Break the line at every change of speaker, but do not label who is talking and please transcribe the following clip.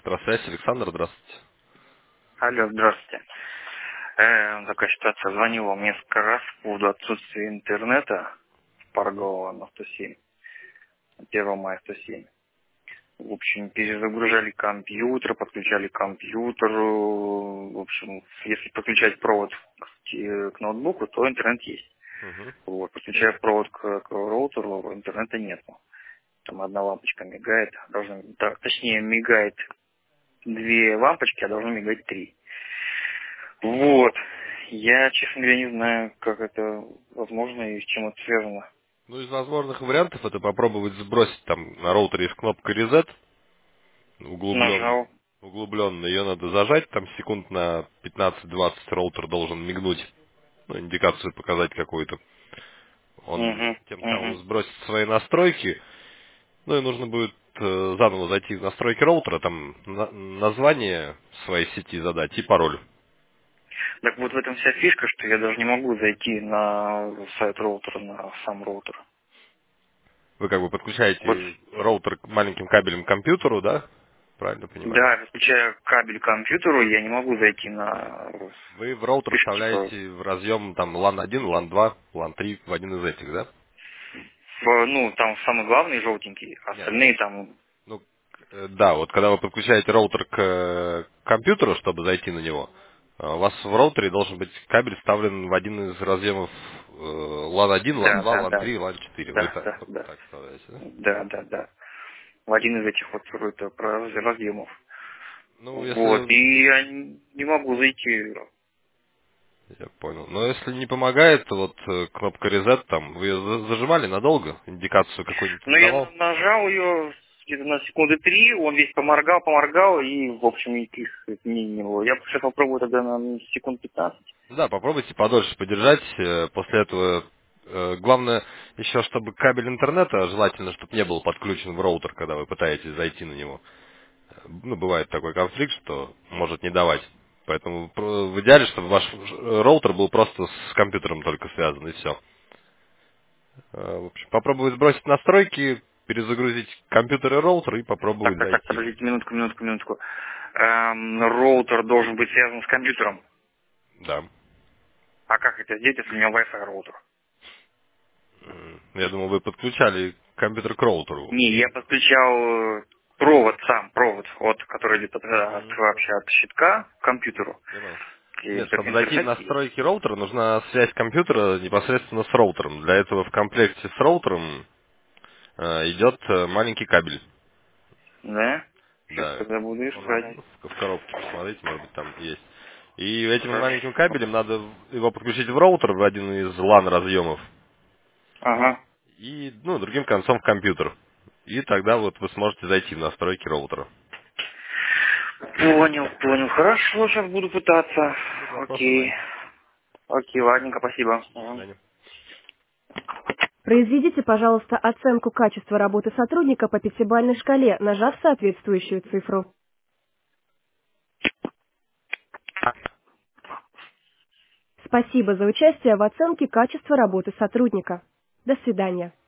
Электросвязь, Александр, здравствуйте.
Алло, здравствуйте. Такая ситуация. Звонил вам несколько раз по поводу отсутствия интернета Паргова на 107, 1 мая 107. В общем, перезагружали компьютер, подключали к компьютеру. В общем, если подключать провод к ноутбуку, то интернет есть.
Мгм.
Вот, подключая провод к роутеру, интернета нет. Там одна лампочка мигает, точнее мигает две лампочки, а должно мигать три. Вот. Я, честно говоря, не знаю, как это возможно и с чем это связано.
Ну, из возможных вариантов это попробовать сбросить там на роутере есть кнопка Reset,
Нажал.
углубленно. Ее надо зажать, там секунд на 15-20 роутер должен мигнуть, ну, индикацию показать какую-то. Он
Угу,
тем самым
угу.
сбросит свои настройки, ну и нужно будет заново зайти в настройки роутера, там название своей сети задать и пароль.
Так вот в этом вся фишка, что я даже не могу зайти на сайт роутера, на сам роутер.
Вы как бы
Вот,
подключаете роутер к маленьким кабелем к компьютеру, да? Правильно понимаю?
да, подключая кабель к компьютеру, я не могу зайти на
Вы в роутер
пишет, типа,
вставляете в разъем там LAN 1, LAN 2, LAN 3 в один из этих, да?
ну, там самый главный желтенький, а
Нет.
остальные там,
Ну, да, вот когда вы подключаете роутер к компьютеру, чтобы зайти на него, у вас в роутере должен быть кабель вставлен в один из разъемов LAN 1, LAN
да,
2,
да,
LAN
да,
3, LAN 4. Вы
да,
так,
да,
вот
да,
так вставляете, да?
да, да, да. В один из этих вот разъемов.
Ну,
Вот,
если...
и я не могу зайти.
Я понял. Но если не помогает, то вот кнопка Reset, там, вы ее зажимали надолго? Индикацию какую-нибудь
Но я
давал?
нажал ее где-то на секунды 3, он весь поморгал, и, в общем, никаких изменений не было. Я сейчас попробую тогда на секунд 15.
Да, попробуйте подольше подержать. После этого главное еще, чтобы кабель интернета желательно, чтобы не был подключен в роутер, когда вы пытаетесь зайти на него. Ну, бывает такой конфликт, что может не давать. Поэтому в идеале, чтобы ваш роутер был просто с компьютером только связан, и все. В общем, попробовать сбросить настройки, перезагрузить компьютер и роутер и попробовать
Так,
зайти.
подождите, минутку. Роутер должен быть связан с компьютером.
Да.
А как это сделать, если у меня Wi-Fi роутер?
Я думал, вы подключали компьютер к роутеру.
Не, я подключал провод, вот, который идет вообще от щитка к компьютеру.
Понял.
И
Нет,
как
чтобы зайти в
интерфейс есть.
настройки роутера, нужна связь компьютера непосредственно с роутером. Для этого в комплекте с роутером идет маленький кабель.
Да? Сейчас
Да,
тогда буду
он
искать.
в коробке, посмотрите, может быть, там есть. И этим
Хорошо.
маленьким кабелем надо его подключить в роутер, в один из LAN разъемов,
Ага.
и, ну, другим концом в компьютер. И тогда вот вы сможете зайти в настройки роутера.
Понял. Хорошо, сейчас буду пытаться.
Будут вопросы,
Окей.
звоните.
Окей, ладненько, спасибо.
До
Ага.
свидания.
Произведите, пожалуйста, оценку качества работы сотрудника по пятибалльной шкале, нажав соответствующую цифру. Спасибо за участие в оценке качества работы сотрудника. До свидания.